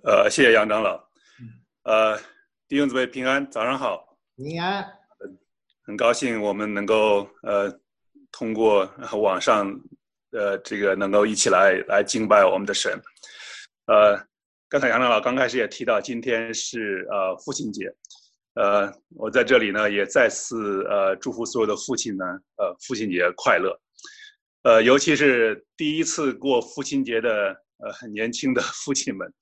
谢谢杨长老。弟兄姊妹平安，早上好。 平安。 很高兴我们能够通过网上这个能够一起来敬拜我们的神。刚才杨长老刚开始也提到，今天是父亲节。我在这里呢也再次祝福所有的父亲呢父亲节快乐。尤其是第一次过父亲节的很年轻的父亲们。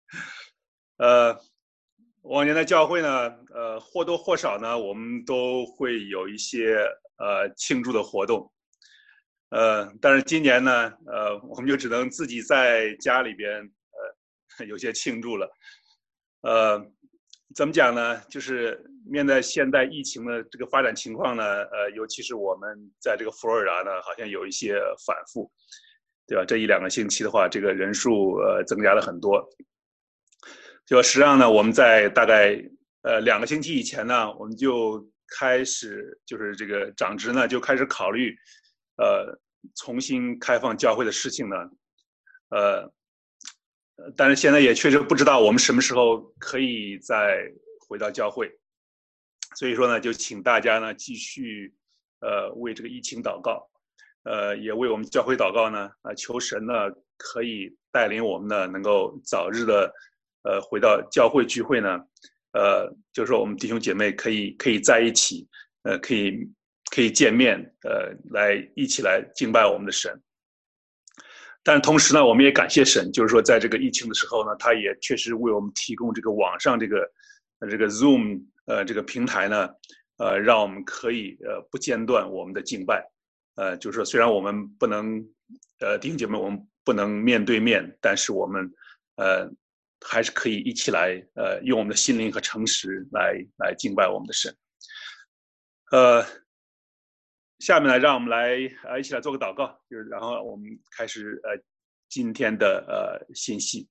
往年的教会呢或多或少呢我们都会有一些庆祝的活动。但是今年呢我们就只能自己在家里边有些庆祝了。怎么讲呢，就是面对现在疫情的这个发展情况呢尤其是我们在这个佛罗里达呢好像有一些反复，对吧？这一两个星期的话，这个人数增加了很多。就实际上呢，我们在大概2个星期以前呢，我们就开始就是这个长执呢就开始考虑重新开放教会的事情呢。但是现在也确实不知道我们什么时候可以再回到教会，所以说呢，就请大家呢继续为这个疫情祷告，也为我们教会祷告呢，求神呢可以带领我们呢能够早日的回到教会聚会呢，就是说我们弟兄姐妹可以在一起，可以见面，来一起来敬拜我们的神。但同时呢，我们也感谢神，就是说在这个疫情的时候呢，他也确实为我们提供这个网上这个Zoom 这个平台呢，让我们可以不间断我们的敬拜。就是说虽然我们不能弟兄姐妹我们不能面对面，但是我们还是可以一起来用我们的心灵和诚实来敬拜我们的神。下面呢，让我们来一起来做个祷告，就是然后我们开始今天的信息。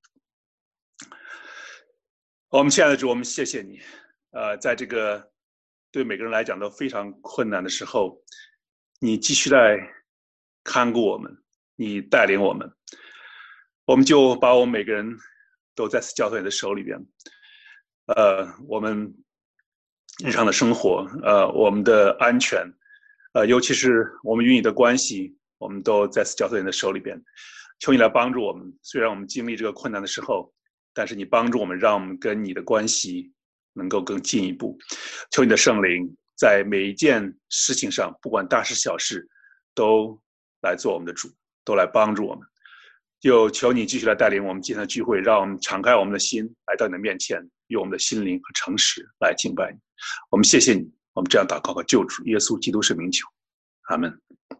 我们亲爱的主，我们谢谢你，在这个对每个人来讲都非常困难的时候，你继续在看顾我们，你带领我们，我们就把我们每个人都再次交在你的手里边。我们日常的生活，我们的安全。尤其是我们与你的关系，我们都再次交在你的手里边。求你来帮助我们，虽然我们经历这个困难的时候，但是你帮助我们，让我们跟你的关系能够更进一步。求你的圣灵在每一件事情上，不管大事小事，都来做我们的主，都来帮助我们。就求你继续来带领我们今天的聚会，让我们敞开我们的心，来到你的面前，用我们的心灵和诚实来敬拜你。我们谢谢你，我们这样祷告和救主耶稣基督圣名求，阿们。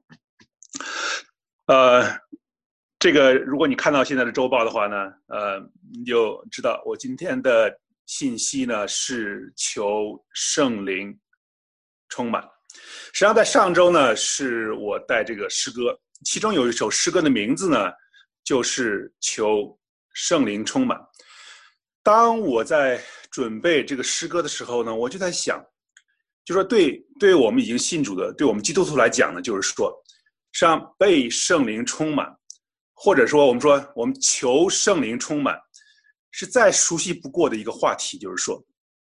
这个如果你看到现在的周报的话呢，你就知道我今天的信息呢是求圣灵充满。实际上在上周呢是我带这个诗歌，其中有一首诗歌的名字呢就是求圣灵充满。当我在准备这个诗歌的时候呢，我就在想，就说对我们已经信主的，对我们基督徒来讲呢，就是说实际上被圣灵充满，或者说我们说我们求圣灵充满，是再熟悉不过的一个话题，就是说。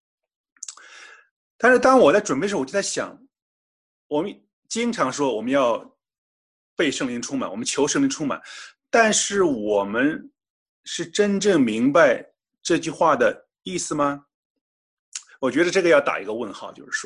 但是当我在准备的时候，我就在想，我们经常说我们要被圣灵充满，我们求圣灵充满，但是我们是真正明白这句话的意思吗？我觉得这个要打一个问号，就是说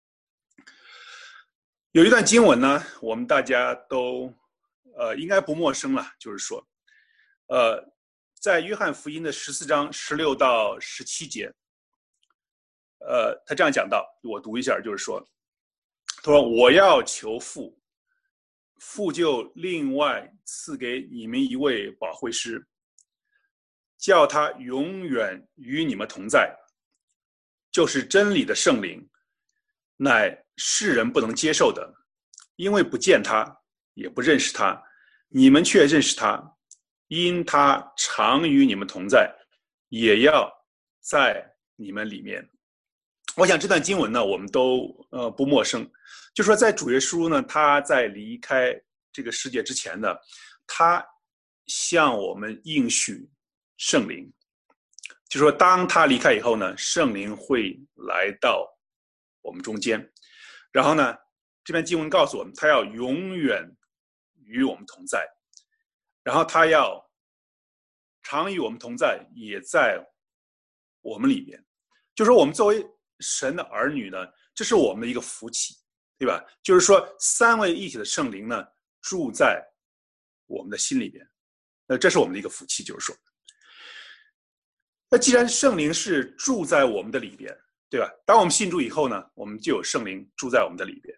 有一段经文呢，我们大家都应该不陌生了，就是说在约翰福音的14章16到17节，他这样讲到，我读一下，就是说，他说我要求父，父就另外赐给你们一位保惠师，叫他永远与你们同在，就是真理的圣灵，乃世人不能接受的，因为不见他，也不认识他，你们却认识他，因他常与你们同在，也要在你们里面。我想这段经文呢，我们都不陌生，就说在主耶稣呢，他在离开这个世界之前呢，他向我们应许圣灵。 就说当他离开以后呢，圣灵会来到我们中间，然后呢，这篇经文告诉我们，他要永远与我们同在，然后他要常与我们同在，也在我们里面。就是说，我们作为神的儿女呢，这是我们的一个福气，对吧？就是说，三位一体的圣灵呢，住在我们的心里边，这是我们的一个福气，就是说。那既然圣灵是住在我们的里边，对吧？当我们信主以后呢，我们就有圣灵住在我们的里边。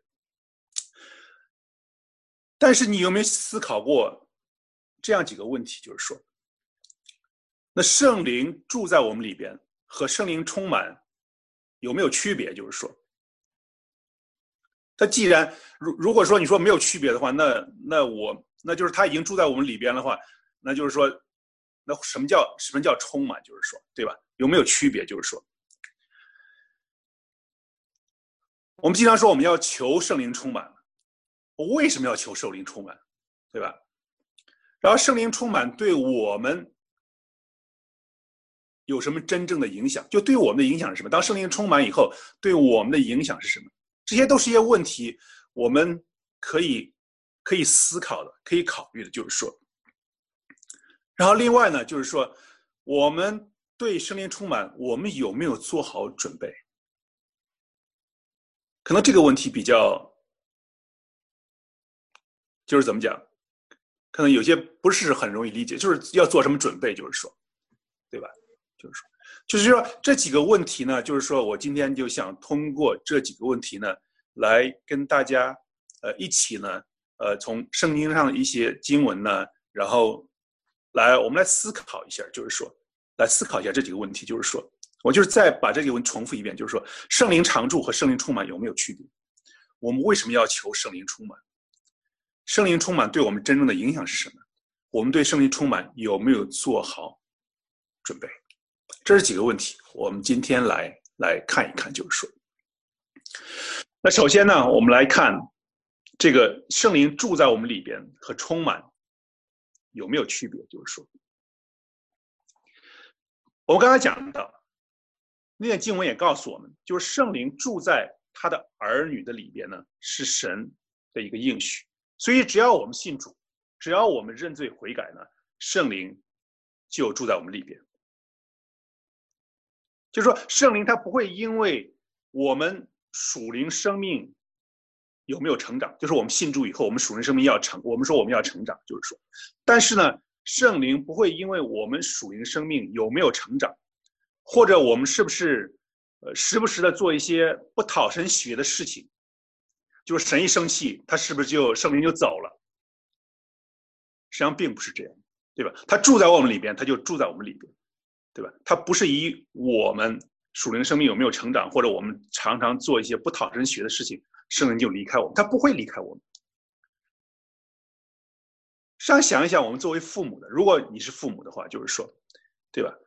但是你有没有思考过这样几个问题？就是说，那圣灵住在我们里边和圣灵充满有没有区别？就是说，他既然如果说你说没有区别的话，那就是他已经住在我们里边的话，那就是说，那什么叫充满？就是说，对吧？有没有区别？就是说，我们经常说我们要求圣灵充满，我为什么要求圣灵充满？对吧？然后圣灵充满对我们有什么真正的影响？就对我们的影响是什么？当圣灵充满以后，对我们的影响是什么？这些都是一些问题，我们可以思考的，可以考虑的，就是说。然后另外呢，就是说，我们对圣灵充满，我们有没有做好准备？可能这个问题比较，就是怎么讲？可能有些不是很容易理解，就是要做什么准备，就是说，对吧？就是说这几个问题呢，就是说我今天就想通过这几个问题呢，来跟大家一起呢，从圣经上的一些经文呢，然后我们来思考一下，就是说来思考一下这几个问题，就是说我就是再把这个问题重复一遍，就是说圣灵常住和圣灵充满有没有区别？我们为什么要求圣灵充满？圣灵充满对我们真正的影响是什么？我们对圣灵充满有没有做好准备？这是几个问题，我们今天来看一看，就是说，那首先呢，我们来看这个圣灵住在我们里边和充满有没有区别？就是说，我们刚才讲到那段经文也告诉我们，就是圣灵住在他的儿女的里边呢，是神的一个应许。所以只要我们信主，只要我们认罪悔改呢，圣灵就住在我们里边。就是说，圣灵他不会因为我们属灵生命有没有成长，就是我们信主以后，我们属灵生命我们说我们要成长，就是说，但是呢，圣灵不会因为我们属灵生命有没有成长，或者我们是不是时不时的做一些不讨神喜悦的事情，就是神一生气，他是不是圣灵就走了？实际上并不是这样，对吧？他住在我们里边，他就住在我们里边。对吧？他不是以我们属灵生命有没有成长，或者我们常常做一些不讨神喜悦的事情，圣灵就离开我们，他不会离开我们。实际上想一想，我们作为父母的，如果你是父母的话，就是说，对吧？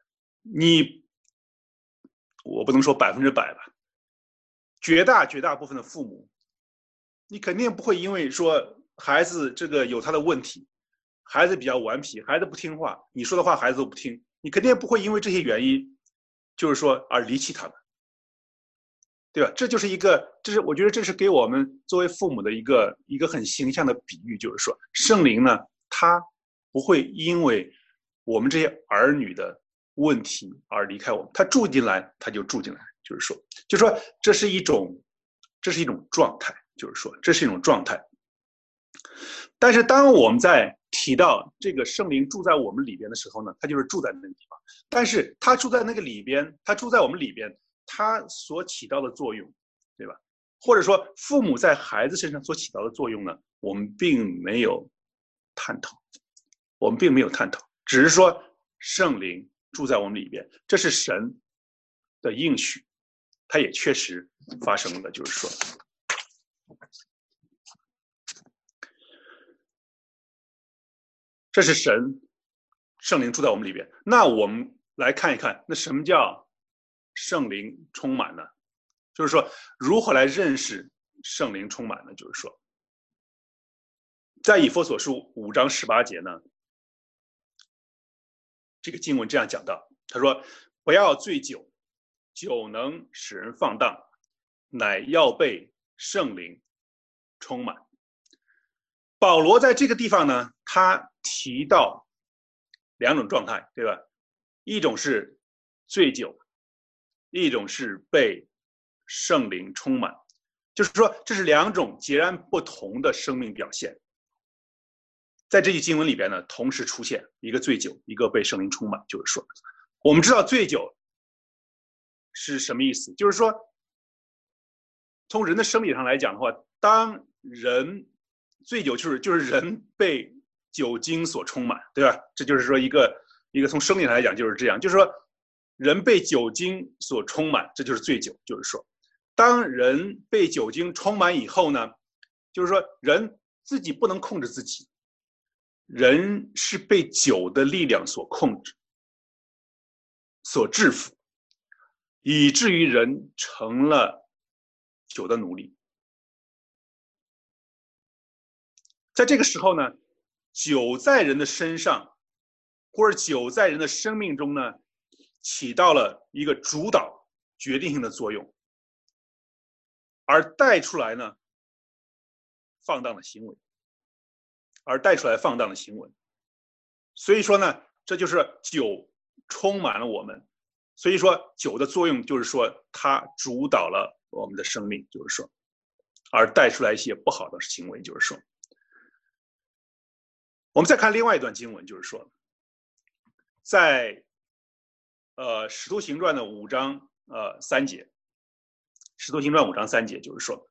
我不能说100%吧，绝大部分的父母，你肯定不会因为说孩子这个有他的问题，孩子比较顽皮，孩子不听话，你说的话孩子都不听，你肯定不会因为这些原因，就是说而离弃他们，对吧？这是我觉得这是给我们作为父母的一个很形象的比喻，就是说圣灵呢，他不会因为我们这些儿女的问题而离开我们，他住进来他就住进来，就是说这是一种状态，就是说这是一种状态。但是当我们在提到这个圣灵住在我们里边的时候呢，他就是住在那个地方。但是他住在那个里边，他住在我们里边，他所起到的作用，对吧？或者说父母在孩子身上所起到的作用呢，我们并没有探讨，只是说圣灵住在我们里边，这是神的应许，它也确实发生了，就是说。这是圣灵住在我们里边。那我们来看一看，那什么叫圣灵充满呢？就是说，如何来认识圣灵充满呢？就是说，在以弗所书5章18节呢，这个经文这样讲到，他说：“ 不要醉酒，酒能使人放荡，乃要被圣灵充满。保罗在这个地方呢，他提到两种状态，对吧？一种是醉酒，一种是被圣灵充满，就是说这是两种截然不同的生命表现。在这句经文里边呢，同时出现一个醉酒，一个被圣灵充满。就是说，我们知道醉酒是什么意思，就是说从人的生理上来讲的话，当人醉酒就是人被酒精所充满，对吧？这就是说一个从生理上来讲就是这样，就是说人被酒精所充满，这就是醉酒。就是说，当人被酒精充满以后呢，就是说人自己不能控制自己，人是被酒的力量所控制、所制服，以至于人成了酒的奴隶。在这个时候呢，酒在人的身上，或者酒在人的生命中呢，起到了一个主导、决定性的作用，而带出来呢，放荡的行为。所以说呢，这就是酒充满了我们。所以说，酒的作用就是说，它主导了我们的生命，就是说，而带出来一些不好的行为，就是说。我们再看另外一段经文，就是说，在使徒行传的5章3节，使徒行传5章3节，就是说，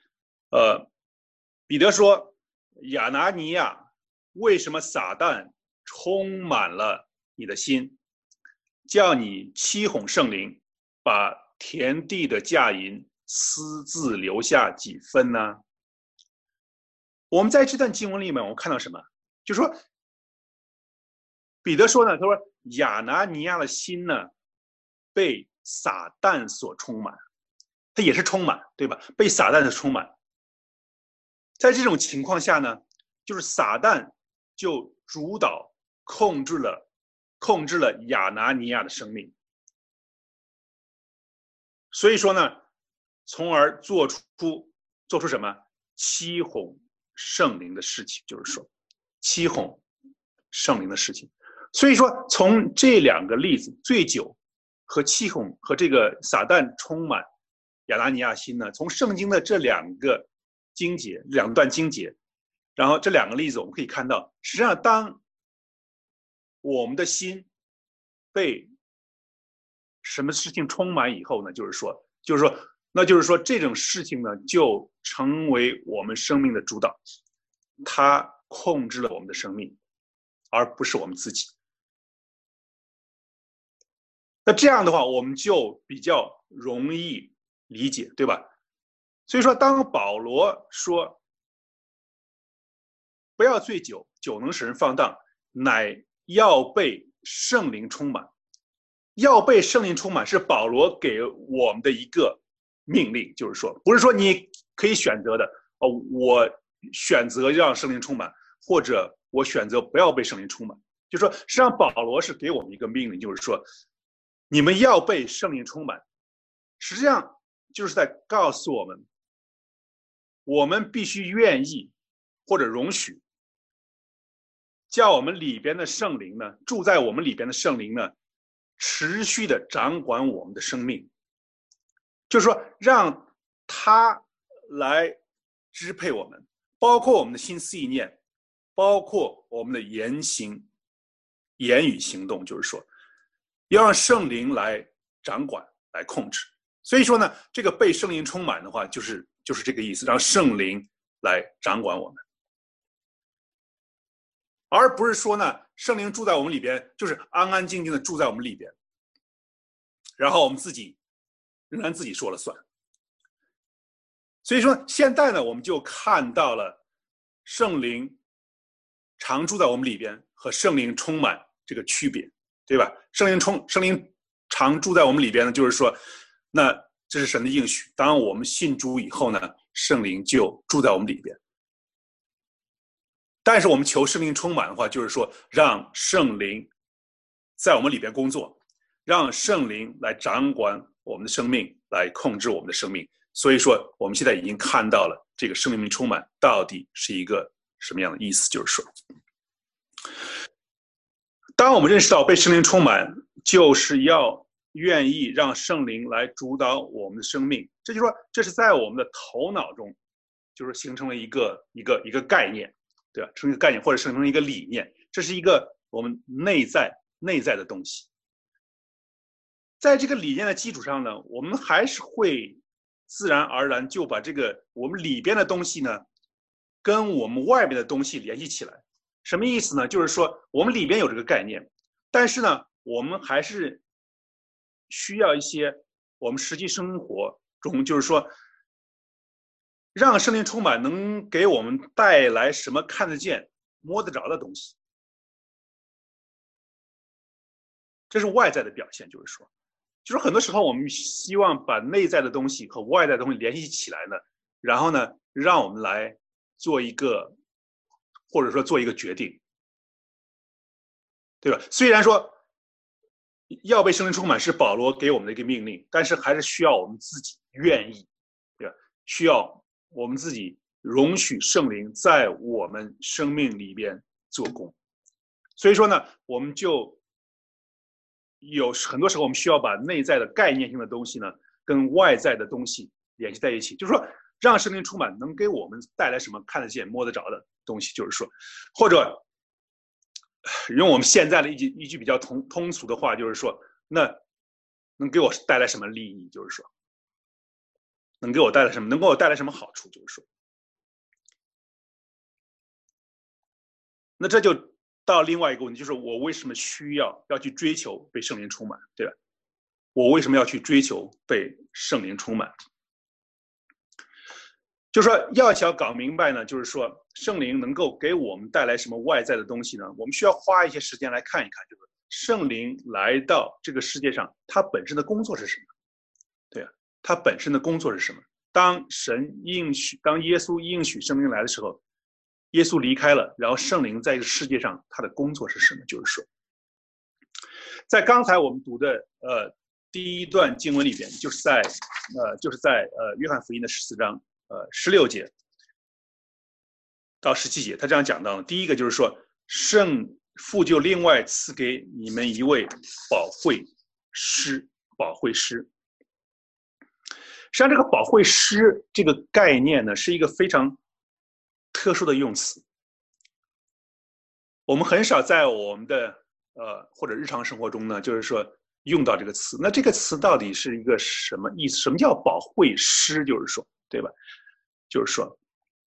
彼得说，亚拿尼亚，为什么撒旦充满了你的心，叫你欺哄圣灵，把田地的价银私自留下几分呢？我们在这段经文里面，我们看到什么？就是说，彼得说呢，他说亚拿尼亚的心呢，被撒旦所充满，他也是充满，对吧？被撒旦所充满。在这种情况下呢，就是撒旦就主导控制了亚拿尼亚的生命，所以说呢，从而做出什么欺哄圣灵的事情，就是说欺哄圣灵的事情。所以说，从这两个例子，醉酒和欺哄和这个撒旦充满亚拿尼亚心呢，从圣经的这两段经节，然后这两个例子我们可以看到，实际上当我们的心被什么事情充满以后呢，就是说这种事情呢，就成为我们生命的主导，它控制了我们的生命，而不是我们自己。那这样的话，我们就比较容易理解，对吧？所以说，当保罗说不要醉酒，酒能使人放荡，乃要被圣灵充满。要被圣灵充满是保罗给我们的一个命令，就是说，不是说你可以选择的我选择让圣灵充满，或者我选择不要被圣灵充满。就是说，实际上保罗是给我们一个命令，就是说，你们要被圣灵充满，实际上就是在告诉我们，我们必须愿意或者容许，叫我们里边的圣灵呢，住在我们里边的圣灵呢，持续的掌管我们的生命，就是说让他来支配我们，包括我们的心思意念，包括我们的言语行动，就是说要让圣灵来掌管来控制。所以说呢，这个被圣灵充满的话，就是这个意思，让圣灵来掌管我们，而不是说呢，圣灵住在我们里边，就是安安静静的住在我们里边，然后我们仍然自己说了算。所以说，现在呢，我们就看到了圣灵常住在我们里边和圣灵充满这个区别，对吧？圣灵常住在我们里边呢，就是说，那这是神的应许。当我们信主以后呢，圣灵就住在我们里边。但是我们求圣灵充满的话，就是说让圣灵在我们里边工作， 让圣灵来掌管我们的生命，来控制我们的生命。所以说，我们现在已经看到了这个圣灵充满到底是一个什么样的意思，就是说，当我们认识到被圣灵充满，就是要愿意让圣灵来主导我们的生命。这就是说，这是在我们的头脑中，就是形成了一个概念，对吧？成一个概念或者形成一个理念，这是一个我们内在的东西。在这个理念的基础上呢，我们还是会自然而然就把这个我们里边的东西呢，跟我们外面的东西联系起来。什么意思呢？就是说我们里边有这个概念，但是呢，我们还是需要一些我们实际生活中，就是说，让圣灵充满能给我们带来什么看得见、摸得着的东西。这是外在的表现，就是说，就是很多时候我们希望把内在的东西和外在的东西联系起来呢，然后呢，让我们来做一个，或者说做一个决定，对吧？虽然说要被圣灵充满是保罗给我们的一个命令，但是还是需要我们自己愿意，对吧？需要我们自己容许圣灵在我们生命里边做工。所以说呢，我们就有很多时候我们需要把内在的概念性的东西呢，跟外在的东西联系在一起，就是说，让圣灵充满能给我们带来什么看得见、摸得着的东西，就是说，或者用我们现在的一句比较通俗的话，就是说，那能给我带来什么利益？就是说，能给我带来什么？能给我带来什么好处？就是说，那这就到另外一个问题，就是我为什么需要去追求被圣灵充满，对吧？我为什么要去追求被圣灵充满？就是说，要想搞明白呢，就是说，圣灵能够给我们带来什么外在的东西呢？我们需要花一些时间来看一看，就是圣灵来到这个世界上，他本身的工作是什么？对啊，他本身的工作是什么？当耶稣应许圣灵来的时候，耶稣离开了，然后圣灵在这个世界上，他的工作是什么？就是说，在刚才我们读的第一段经文里边，就是在约翰福音的14章16节到17节，他这样讲到，第一个就是说，圣父就另外赐给你们一位保惠师。实际上，这个保惠师这个概念呢，是一个非常特殊的用词。我们很少在我们的或者日常生活中呢，就是说用到这个词。那这个词到底是一个什么意思？什么叫保惠师？就是说，对吧？就是说，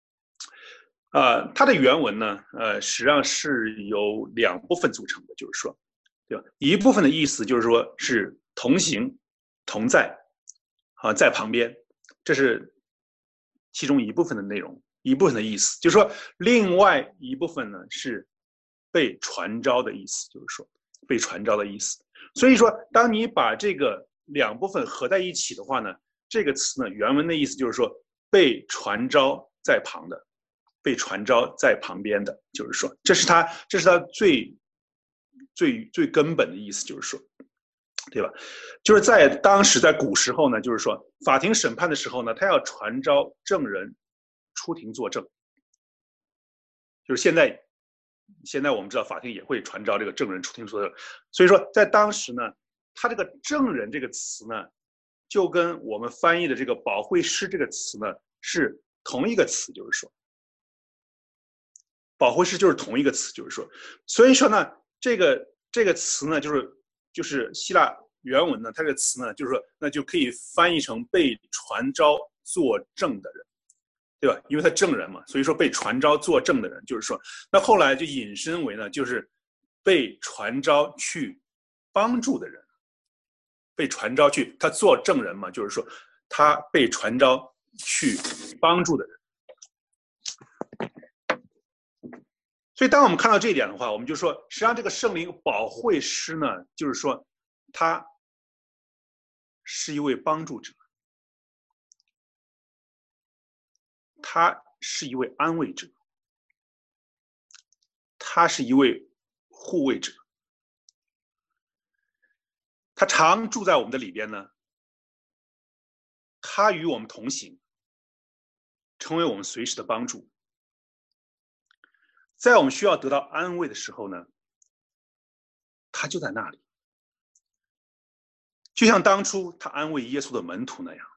它的原文呢，实际上是由两部分组成的，就是说，对吧？一部分的意思就是说是同行、同在。在旁边，这是其中一部分的内容，一部分的意思，就是说，另外一部分呢是被传召的意思，就是说被传召的意思。所以说，当你把这个两部分合在一起的话呢，这个词呢原文的意思就是说被传召在旁的，被传召在旁边的，就是说，这是他最根本的意思，就是说。对吧？就是在当时，在古时候呢，就是说法庭审判的时候呢，他要传召证人出庭作证。就是现在我们知道法庭也会传召这个证人出庭作证，所以说在当时呢，他这个证人这个词呢，就跟我们翻译的这个保惠师这个词呢是同一个词，就是说保惠师就是同一个词，就是说，所以说呢，这个词呢就是希腊原文呢，它这个词呢，就是说，那就可以翻译成被传召作证的人，对吧？因为他证人嘛，所以说被传召作证的人，就是说，那后来就引申为呢，就是被传召去帮助的人，被传召去他做证人嘛，就是说他被传召去帮助的人。所以，当我们看到这一点的话，我们就说，实际上这个圣灵保惠师呢，就是说，他是一位帮助者，他是一位安慰者，他是一位护卫者。 他常住在我们的里边呢，他与我们同行，成为我们随时的帮助。在我们需要得到安慰的时候呢，他就在那里，就像当初他安慰耶稣的门徒那样。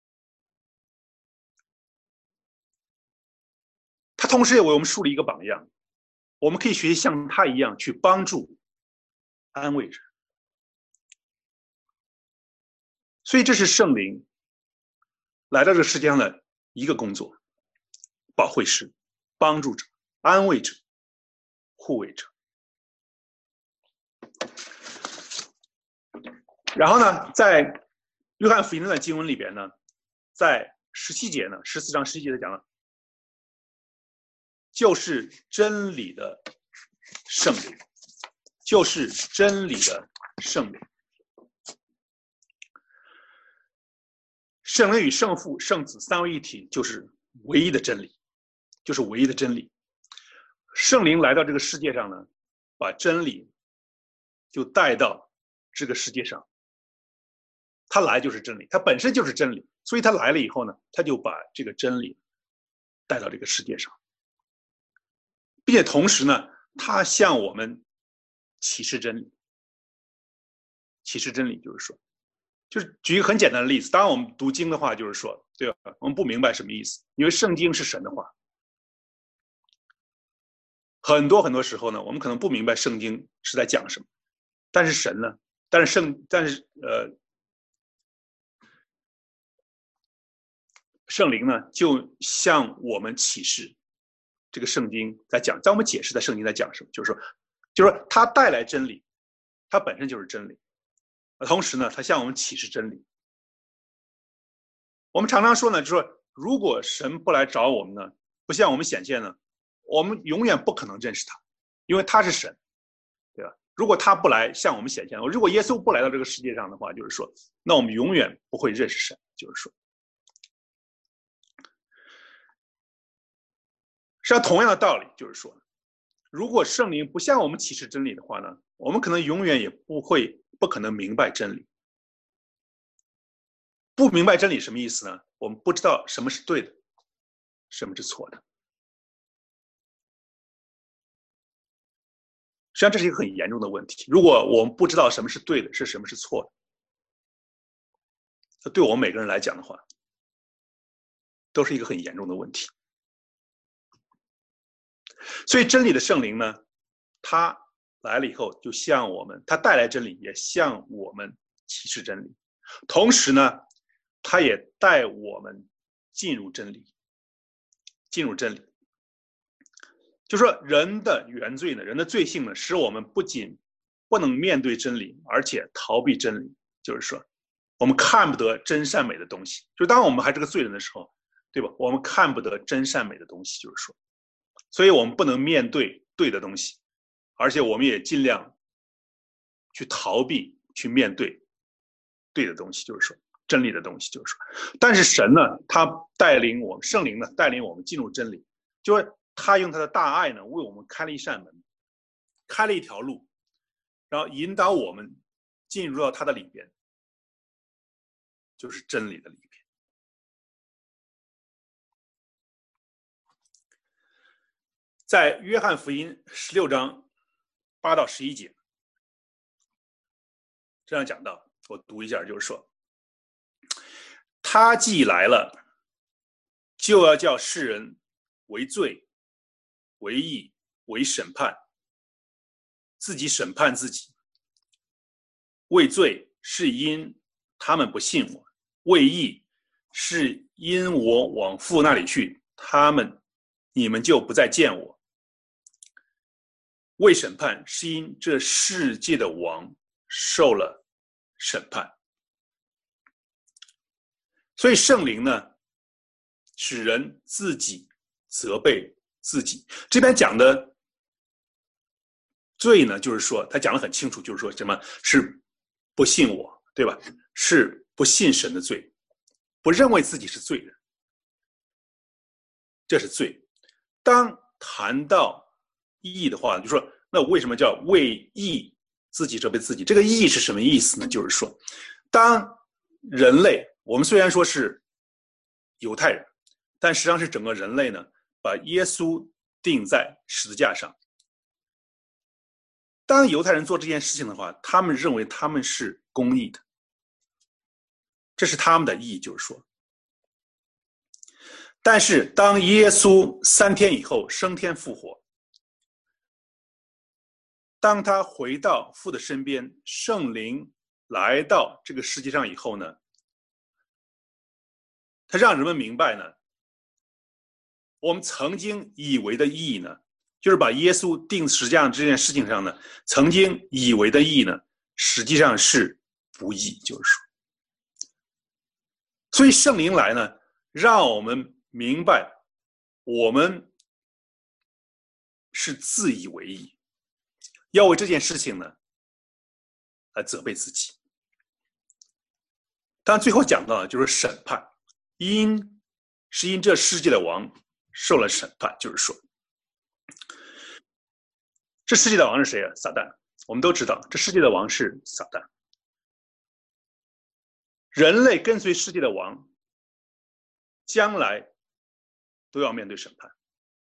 他同时也为我们树立一个榜样，我们可以学习像他一样去帮助、安慰人。所以这是圣灵来到这个世界上的一个工作：保惠师、帮助者、安慰者、护卫者。然后呢，在约翰福音那段经文里边呢，在17节呢，14章11节的讲了，就是真理的圣灵，就是真理的圣灵。圣灵与圣父、圣子三位一体，就是唯一的真理，就是唯一的真理。圣灵来到这个世界上呢，把真理就带到这个世界上。他来就是真理，他本身就是真理，所以他来了以后呢，他就把这个真理带到这个世界上，并且同时呢，他向我们启示真理。启示真理就是说，就是举一个很简单的例子，当然我们读经的话，就是说，对吧？我们不明白什么意思，因为圣经是神的话。很多时候呢，我们可能不明白圣经是在讲什么，但是神呢，圣灵呢，就向我们启示这个圣经在讲，在我们解释的圣经在讲什么，就是说他带来真理，他本身就是真理，同时呢，他向我们启示真理。我们常常说呢，就是说，如果神不来找我们呢，不向我们显现呢，我们永远不可能认识他，因为他是神，对吧？如果他不来向我们显现，如果耶稣不来到这个世界上的话，就是说，那我们永远不会认识神，就是说。实际上，同样的道理就是说，如果圣灵不向我们启示真理的话呢，我们可能永远也不可能明白真理。不明白真理什么意思呢？我们不知道什么是对的，什么是错的。实际上，这是一个很严重的问题。如果我们不知道什么是对的，什么是错的，这对我们每个人来讲的话，都是一个很严重的问题。所以真理的圣灵呢，他来了以后，就向我们，他带来真理，也向我们启示真理。同时呢，他也带我们进入真理。进入真理，就说人的原罪呢，人的罪性呢，使我们不仅不能面对真理，而且逃避真理。就是说，我们看不得真善美的东西。就当我们还是个罪人的时候，对吧？我们看不得真善美的东西，就是说。所以我们不能面对对的东西，而且我们也尽量去逃避去面对对的东西，就是说真理的东西，就是说。但是神呢，他带领我们，圣灵呢带领我们进入真理，就是他用他的大爱呢为我们开了一扇门，开了一条路，然后引导我们进入到他的里边，就是真理的里边。在约翰福音16章8到11节，这样讲到，我读一下，就是说，他既来了，就要叫世人为罪、为义、为审判，自己审判自己。为罪是因他们不信我，为义是因我往父那里去，你们就不再见我。为审判是因这世界的王受了审判。所以圣灵呢，使人自己责备自己。这边讲的罪呢，就是说他讲得很清楚，就是说什么是不信我，对吧？是不信神的罪，不认为自己是罪人，这是罪。当谈到义的话，就说那为什么叫为义自己责备自己。这个义是什么意思呢？就是说，当人类，我们虽然说是犹太人，但实际上是整个人类呢，把耶稣钉在十字架上。当犹太人做这件事情的话，他们认为他们是公义的，这是他们的义，就是说。但是当耶稣3天以后升天复活，当他回到父的身边，圣灵来到这个世界上以后呢，他让人们明白呢，我们曾经以为的义呢，就是把耶稣钉十字架这件事情上呢，曾经以为的义呢，实际上是不义，就是说。所以圣灵来呢，让我们明白我们是自以为义，要为这件事情呢来责备自己。当然最后讲到的就是审判，因这世界的王受了审判，就是说这世界的王是谁啊？撒旦。我们都知道这世界的王是撒旦，人类跟随世界的王将来都要面对审判。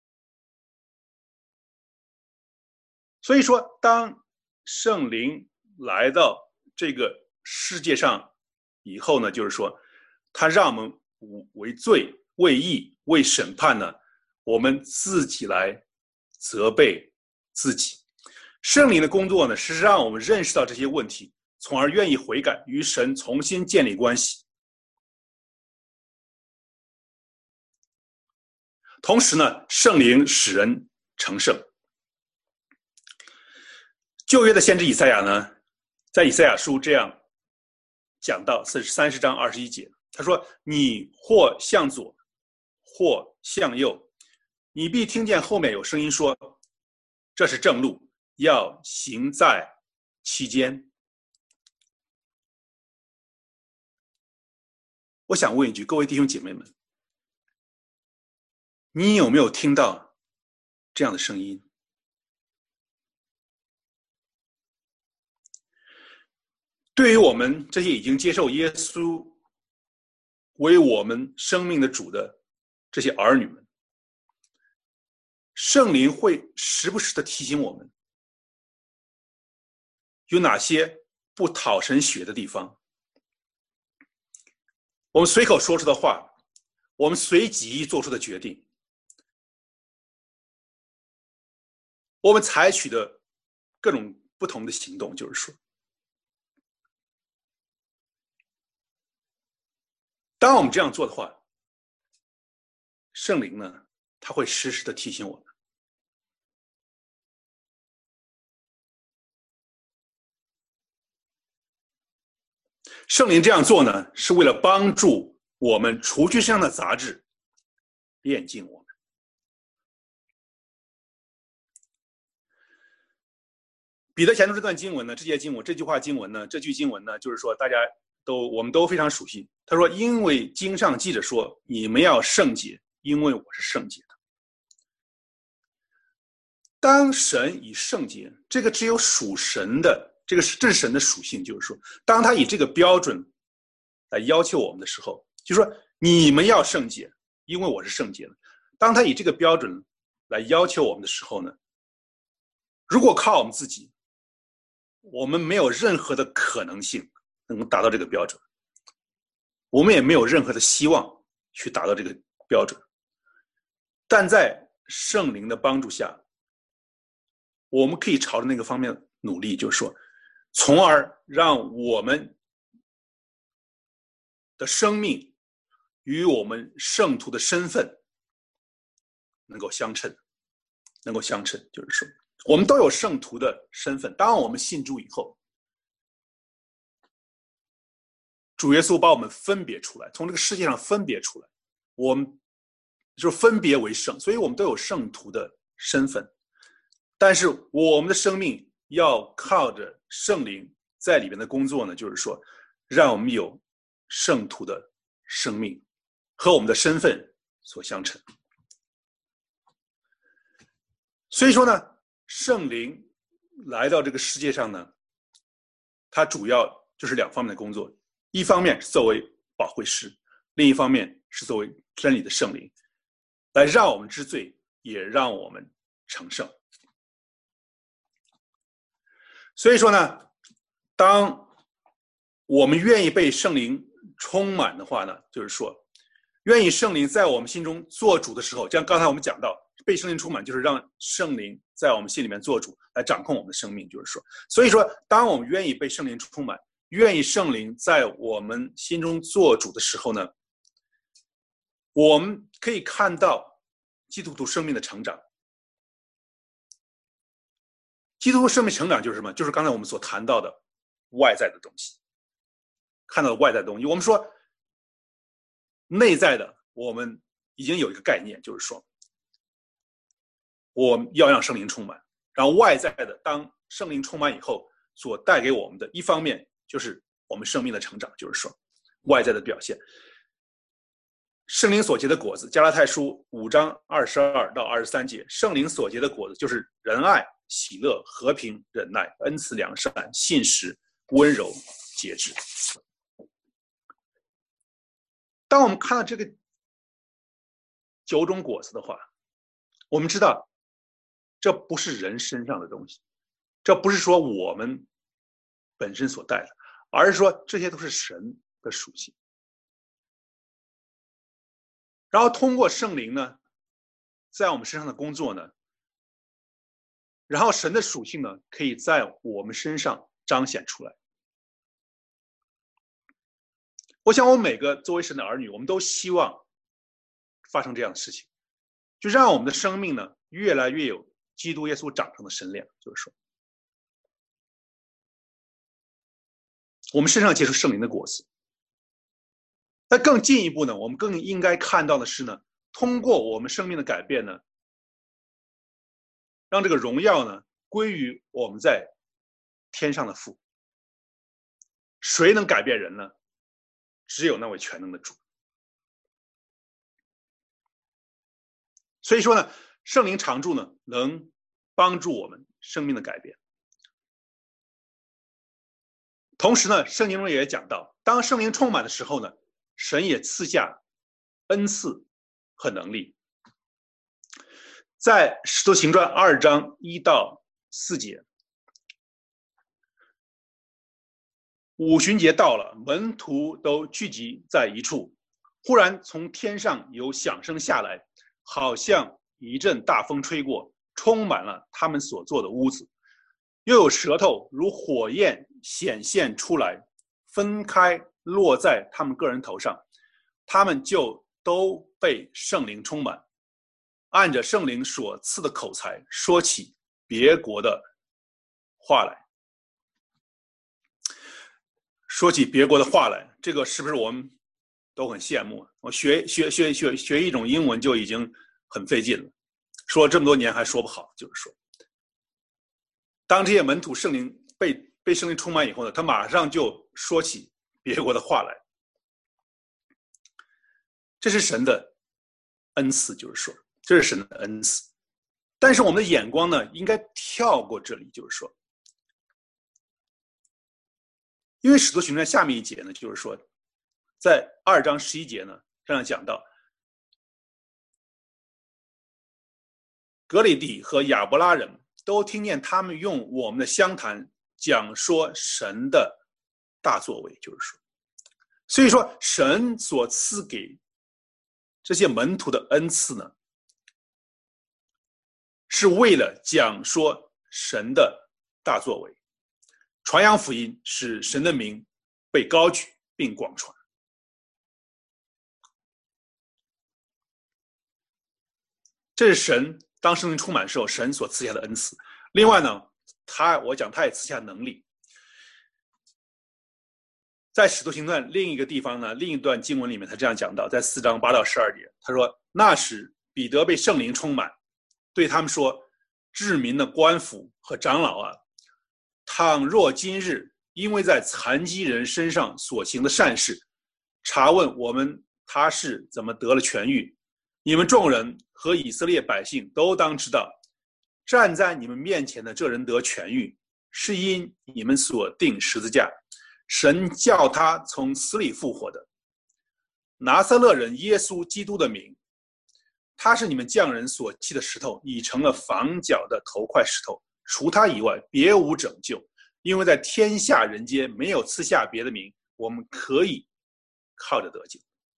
所以说当圣灵来到这个世界上以后呢，就是说他让我们为罪、为义、为审判呢，我们自己来责备自己。圣灵的工作呢，是让我们认识到这些问题，从而愿意悔改，与神重新建立关系。同时呢，圣灵使人成圣。旧约的先知以赛亚呢，在以赛亚书这样讲到30章21节，他说：“你或向左，或向右，你必听见后面有声音说，这是正路，要行在其间。”我想问一句，各位弟兄姐妹们，你有没有听到这样的声音？对于我们这些已经接受耶稣为我们生命的主的这些儿女们，圣灵会时不时的提醒我们，有哪些不讨神喜悦的地方。我们随口说出的话，我们随即做出的决定，我们采取的各种不同的行动，就是说，当我们这样做的话，圣灵呢，他会时时的提醒我们。圣灵这样做呢，是为了帮助我们除去身上的杂质，炼净我们。彼得前书这段经文呢，这句经文呢，就是说我们都非常熟悉。他说：“因为经上记着说，你们要圣洁，因为我是圣洁的。”当神以圣洁，这个只有属神的，这是神的属性，就是说，当他以这个标准来要求我们的时候，就是说你们要圣洁，因为我是圣洁的。当他以这个标准来要求我们的时候呢，如果靠我们自己，我们没有任何的可能性能够达到这个标准，我们也没有任何的希望去达到这个标准。但在圣灵的帮助下，我们可以朝着那个方面努力，就是说，从而让我们的生命与我们圣徒的身份能够相称，就是说，我们都有圣徒的身份。当我们信主以后，主耶稣把我们分别出来，从这个世界上分别出来，我们就是分别为圣，所以我们都有圣徒的身份。但是我们的生命要靠着圣灵在里面的工作呢，就是说，让我们有圣徒的生命和我们的身份所相称。所以说呢，圣灵来到这个世界上呢， 它主要就是2方面的工作，一方面是作为保惠师，另一方面是作为真理的圣灵，来让我们知罪，也让我们成圣。所以说呢，当我们愿意被圣灵充满的话呢，就是说愿意圣灵在我们心中做主的时候，像刚才我们讲到被圣灵充满，就是让圣灵在我们心里面做主，来掌控我们的生命。就是说，所以说当我们愿意被圣灵充满，愿意圣灵在我们心中做主的时候呢，我们可以看到基督徒生命的成长。基督徒生命成长就是什么？就是刚才我们所谈到的外在的东西，看到的外在的东西。我们说内在的，我们已经有一个概念，就是说我们要让圣灵充满，然后外在的，当圣灵充满以后所带给我们的一方面就是我们生命的成长，就是说外在的表现。圣灵所结的果子，加拉太书5章22到23节，圣灵所结的果子就是仁爱、喜乐、和平、忍耐、恩慈、良善、信实、温柔、节制。当我们看到这个9种果子的话，我们知道这不是人身上的东西，这不是说我们本身所带的，而是说这些都是神的属性。然后通过圣灵呢，在我们身上的工作呢，然后神的属性呢，可以在我们身上彰显出来。我想我们每个作为神的儿女，我们都希望发生这样的事情，就让我们的生命呢越来越有基督耶稣长成的身量。就是说我们身上结出圣灵的果子。那更进一步呢，我们更应该看到的是呢，通过我们生命的改变呢，让这个荣耀呢归于我们在天上的父。谁能改变人呢？只有那位全能的主。所以说呢，圣灵常住呢，能帮助我们生命的改变。同时呢，圣经中也讲到，当圣灵充满的时候呢，神也赐下恩赐和能力。在使徒行传2章1到4节，五旬节到了，门徒都聚集在一处，忽然从天上有响声下来，好像一阵大风吹过，充满了他们所坐的屋子，又有舌头如火焰显现出来，分开落在他们个人头上，他们就都被圣灵充满，按着圣灵所赐的口才说起别国的话来。说起别国的话来，这个是不是我们都很羡慕？我学一种英文就已经很费劲了，说了这么多年还说不好。就是说，当这些门徒圣灵被圣灵充满以后呢，他马上就说起别国的话来。这是神的恩赐，就是说，这是神的恩赐。但是我们的眼光呢，应该跳过这里，就是说，因为使徒行传下面一节呢，就是说，在2章11节呢，这样讲到，格里底和亚伯拉人都听见他们用我们的乡谈讲说神的大作为。就是说，所以说神所赐给这些门徒的恩赐呢，是为了讲说神的大作为，传扬福音，使神的名被高举并广传。这是神当圣灵充满的时候，神所赐下的恩赐。另外呢，他也赐下能力。在使徒行传另一个地方呢，另一段经文里面，他这样讲到，在4章8到12节，他说：“那时彼得被圣灵充满，对他们说，治民的官府和长老啊，倘若今日因为在残疾人身上所行的善事，查问我们他是怎么得了痊愈，你们众人和以色列百姓都当知道，站在你们面前的这人得痊愈， 是因你们所钉十字架，神叫他从死里复活的拿撒勒人耶稣基督的名。他是你们匠人所弃的石头，已成了房角的头块石头。除他以外，别无拯救，因为在天下人间没有赐下别的名，我们可以靠着得救。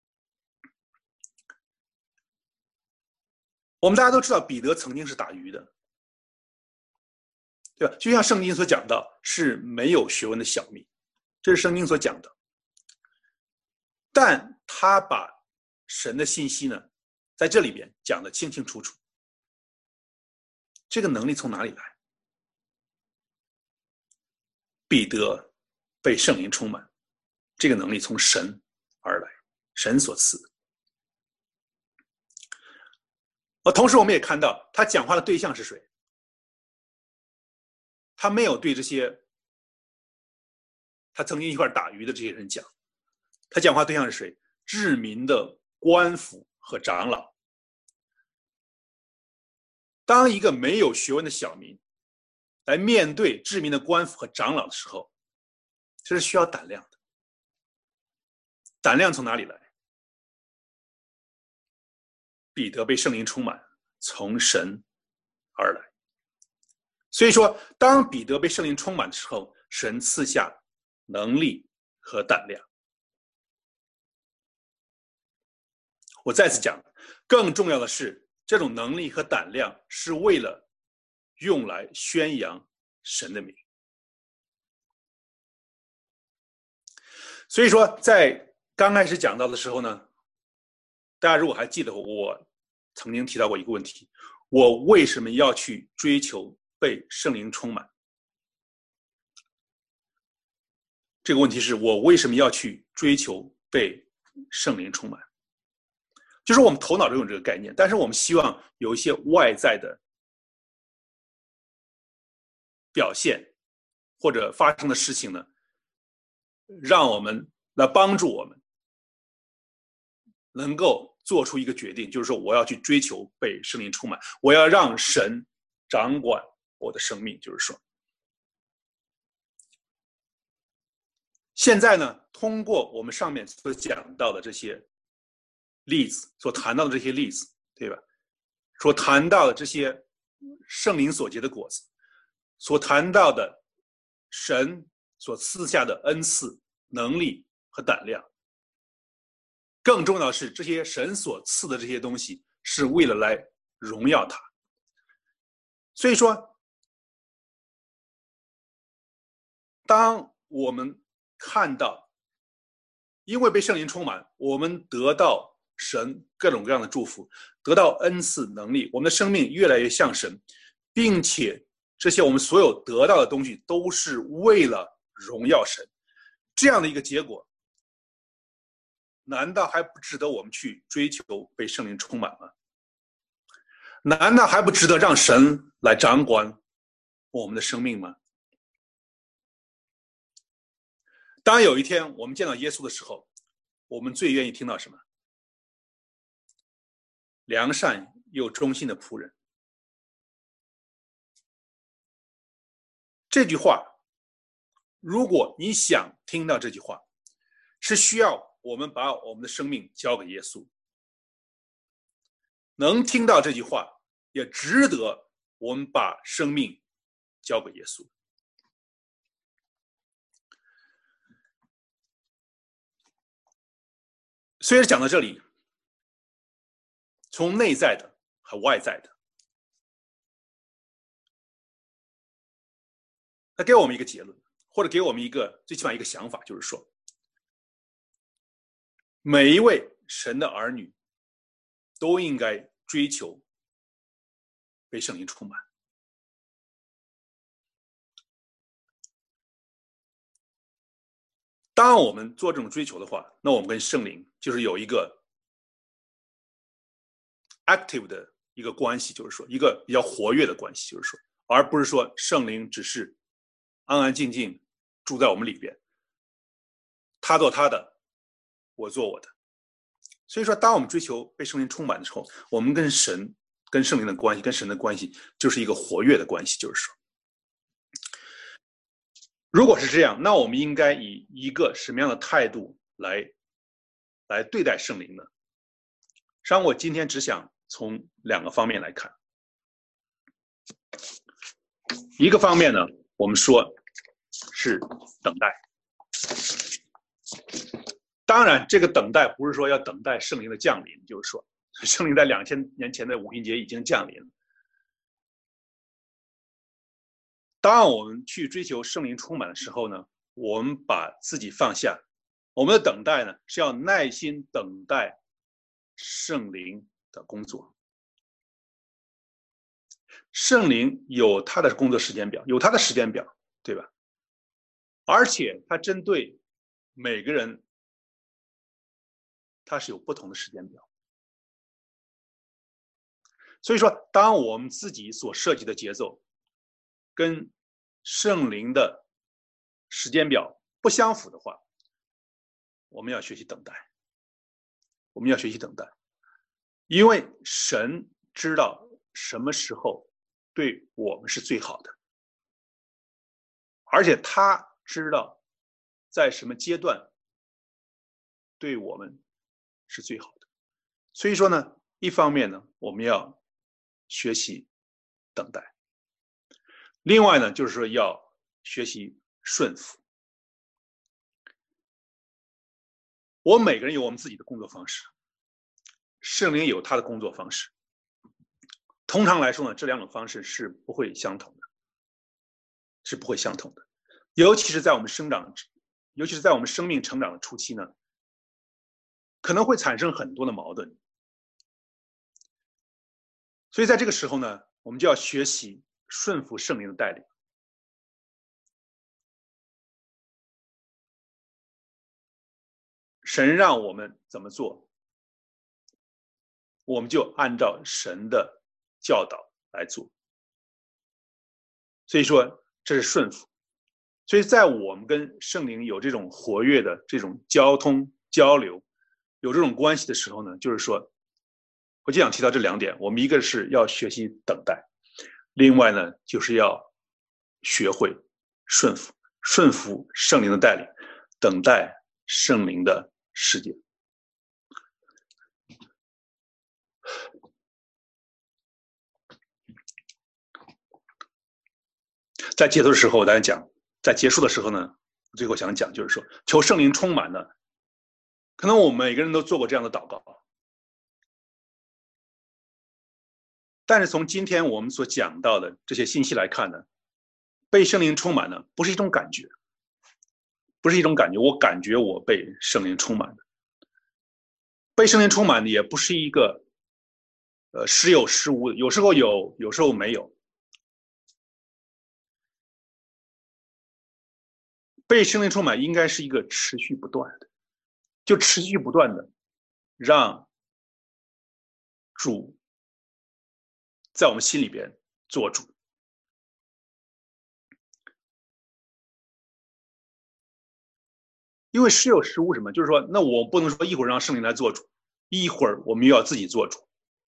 我们大家都知道，彼得曾经是打鱼的，对吧？就像圣经所讲的，是没有学问的小民，这是圣经所讲的。但他把神的信息呢，在这里边讲得清清楚楚。这个能力从哪里来？彼得被圣灵充满，这个能力从神而来，神所赐的。同时我们也看到他讲话的对象是谁？他没有对这些他曾经一块打鱼的这些人讲，他讲话对象是谁？治民的官府和长老。当一个没有学问的小民来面对治民的官府和长老的时候，这是需要胆量的。胆量从哪里来？彼得被圣灵充满，从神而来。所以说，当彼得被圣灵充满的时候，神赐下能力和胆量。我再次讲，更重要的是，这种能力和胆量是为了用来宣扬神的名。所以说，在刚开始讲到的时候呢，大家如果还记得，我曾经提到过一个问题：我为什么要去追求被圣灵充满？这个问题是我为什么要去追求被圣灵充满？就是我们头脑中有这个概念，但是我们希望有一些外在的表现或者发生的事情呢，让我们来帮助我们能够做出一个决定，就是说我要去追求被圣灵充满，我要让神掌管我的生命。就是说，现在呢，通过我们上面所讲到的这些例子，所谈到的这些例子，对吧？所谈到的这些圣灵所结的果子，所谈到的神所赐下的恩赐、能力和胆量，更重要的是，这些神所赐的这些东西是为了来荣耀他。所以说，当我们看到因为被圣灵充满，我们得到神各种各样的祝福，得到恩赐能力，我们的生命越来越像神，并且这些我们所有得到的东西都是为了荣耀神，这样的一个结果，难道还不值得我们去追求被圣灵充满吗？难道还不值得让神来掌管我们的生命吗？当有一天我们见到耶稣的时候，我们最愿意听到什么？良善又忠心的仆人。这句话，如果你想听到这句话，是需要我们把我们的生命交给耶稣。能听到这句话，也值得我们把生命交给耶稣。所以讲到这里，从内在的和外在的，那给我们一个结论，或者给我们一个最起码一个想法，就是说，每一位神的儿女都应该追求被圣灵充满。当我们做这种追求的话，那我们跟圣灵就是有一个 active 的一个关系，就是说一个比较活跃的关系，就是说，而不是说圣灵只是安安静静住在我们里边，他做他的，我做我的。所以说，当我们追求被圣灵充满的时候，我们跟神、跟圣灵的关系、跟神的关系，就是一个活跃的关系，就是说。 如果是这样，那我们应该以一个什么样的态度来对待圣灵呢？实际上，我今天只想从2个方面来看。一个方面呢，我们说是等待。当然，这个等待不是说要等待圣灵的降临，就是说圣灵在2000年前的五旬节已经降临了。当我们去追求圣灵充满的时候呢，我们把自己放下，我们的等待呢是要耐心等待圣灵的工作。圣灵有他的工作时间表，有他的时间表，对吧？而且他针对每个人，他是有不同的时间表。所以说，当我们自己所设计的节奏跟圣灵的时间表不相符的话，我们要学习等待。我们要学习等待，因为神知道什么时候对我们是最好的，而且他知道在什么阶段对我们是最好的。所以说呢，一方面呢，我们要学习等待；另外呢，就是说要学习顺服。我们每个人有我们自己的工作方式，圣灵有他的工作方式。通常来说呢，这2种方式是不会相同的，是不会相同的。尤其是在我们生命成长的初期呢，可能会产生很多的矛盾。所以在这个时候呢，我们就要学习顺服圣灵的带领。神让我们怎么做，我们就按照神的教导来做。所以说，这是顺服。所以在我们跟圣灵有这种活跃的这种交通交流，有这种关系的时候呢，就是说，我就想提到这2点。我们一个是要学习等待，另外呢，就是要学会顺服，顺服圣灵的带领，等待圣灵的时间。在结束的时候，我大家讲，在结束的时候呢，最后想讲就是说，求圣灵充满呢。可能我们每个人都做过这样的祷告，但是从今天我们所讲到的这些信息来看呢，被圣灵充满呢，不是一种感觉，不是一种感觉，我感觉我被圣灵充满的。被圣灵充满的也不是一个时有时无的，有时候有，有时候没有。被圣灵充满应该是一个持续不断的，就持续不断的让主在我们心里边做主。因为时有时无什么，就是说，那我不能说一会儿让圣灵来做主，一会儿我们又要自己做主。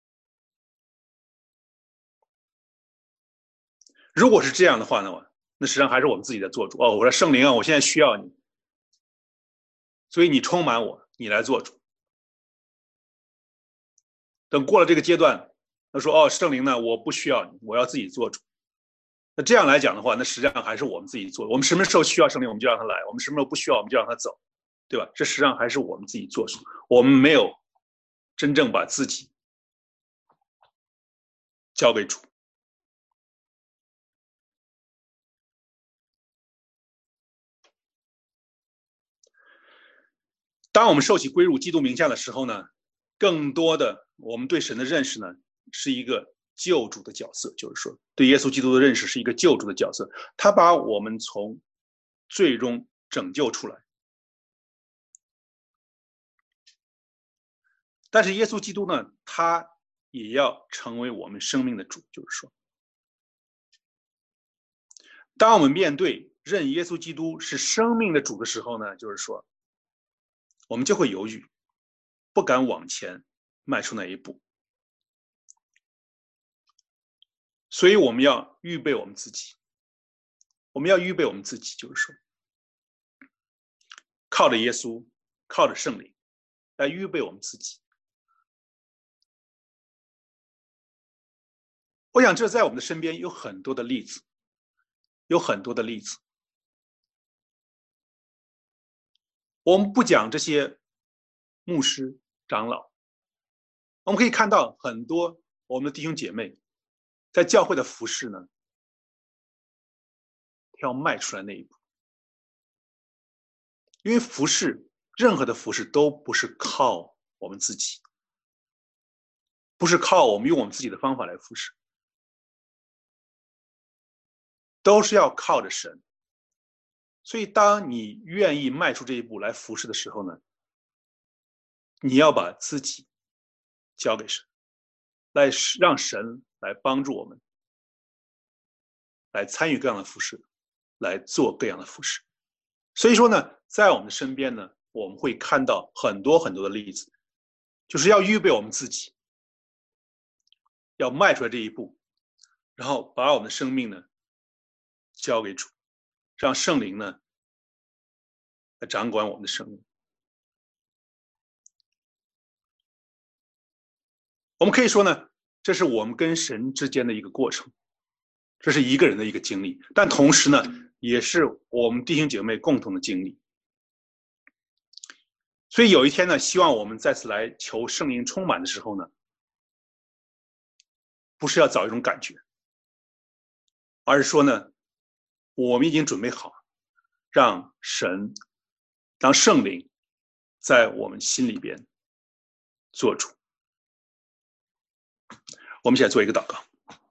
如果是这样的话呢，那实际上还是我们自己在做主。我说圣灵啊，我现在需要你，所以你充满我，你来做主。等过了这个阶段，他说圣灵呢，我不需要你，我要自己做主。那这样来讲的话，那实际上还是我们自己做。我们什么时候需要圣灵，我们就让他来；我们什么时候不需要，我们就让他走，对吧？这实际上还是我们自己做主。我们没有真正把自己交给主。当我们受洗归入基督名下的时候呢，更多的我们对神的认识呢，是一个救主的角色，就是说对耶稣基督的认识是一个救主的角色，他把我们从最终拯救出来。但是耶稣基督呢，他也要成为我们生命的主，就是说，当我们面对认耶稣基督是生命的主的时候呢，就是说，我们就会犹豫，不敢往前迈出那一步。所以我们要预备我们自己， 我们要预备我们自己，就是说，靠着耶稣，靠着圣灵，来预备我们自己。我想这在我们的身边有很多的例子，有很多的例子。我们不讲这些牧师、长老，我们可以看到很多我们的弟兄姐妹在教会的服事呢，要迈出来那一步。因为服事，任何的服事都不是靠我们自己，不是靠我们用我们自己的方法来服事，都是要靠着神。所以当你愿意迈出这一步来服事的时候呢，你要把自己交给神，来让神来帮助我们，来参与各样的服事，来做各样的服事。所以说呢，在我们的身边呢，我们会看到很多很多的例子，就是要预备我们自己，要迈出来这一步，然后把我们的生命呢交给主，让圣灵呢来掌管我们的生命。我们可以说呢，这是我们跟神之间的一个过程，这是一个人的一个经历，但同时呢，也是我们弟兄姐妹共同的经历。所以有一天呢，希望我们再次来求圣灵充满的时候呢，不是要找一种感觉，而是说呢，我们已经准备好，让神，让圣灵在我们心里边做主。我们现在做一个祷告。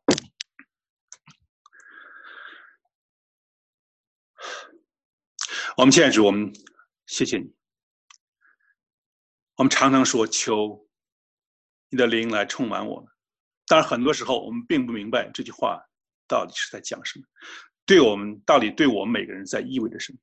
我们现在主，我们谢谢你。我们常常说求你的灵来充满我们，当然很多时候我们并不明白这句话到底是在讲什么，到底对我们每个人在意味着什么。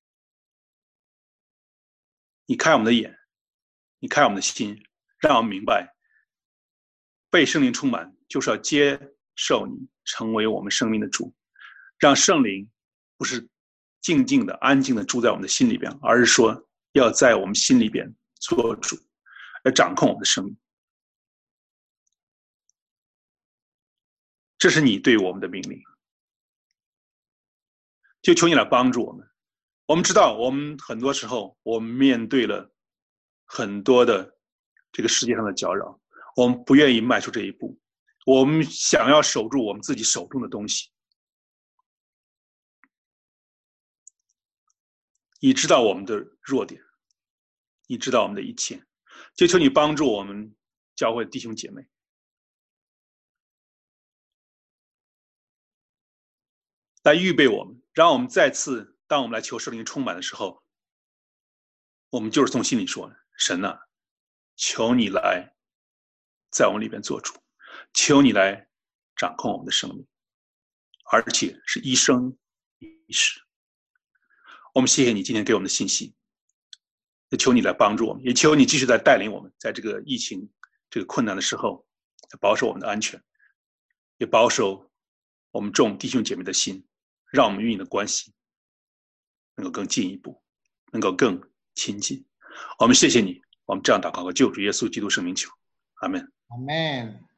你开我们的眼，你开我们的心，让我们明白被圣灵充满就是要接受你成为我们生命的主，让圣灵不是静静的安静的住在我们的心里边，而是说要在我们心里边做主，来掌控我们的生命。这是你对我们的命令，就求你来帮助我们。我们知道我们很多时候我们面对了很多的这个世界上的搅扰，我们不愿意迈出这一步，我们想要守住我们自己手中的东西。你知道我们的弱点，你知道我们的一切，就求你帮助我们教会弟兄姐妹，来预备我们，让我们再次当我们来求圣灵充满的时候，我们就是从心里说，神啊，求你来在我们里边做主，求你来掌控我们的生命，而且是一生一世。我们谢谢你今天给我们的信息，也求你来帮助我们，也求你继续在带领我们，在这个疫情这个困难的时候，保守我们的安全，也保守我们众弟兄姐妹的心，让我们与你的关系能够更进一步，能够更亲近。我们谢谢你，我们这样祷告，救主耶稣基督圣名求，阿们。 Amen.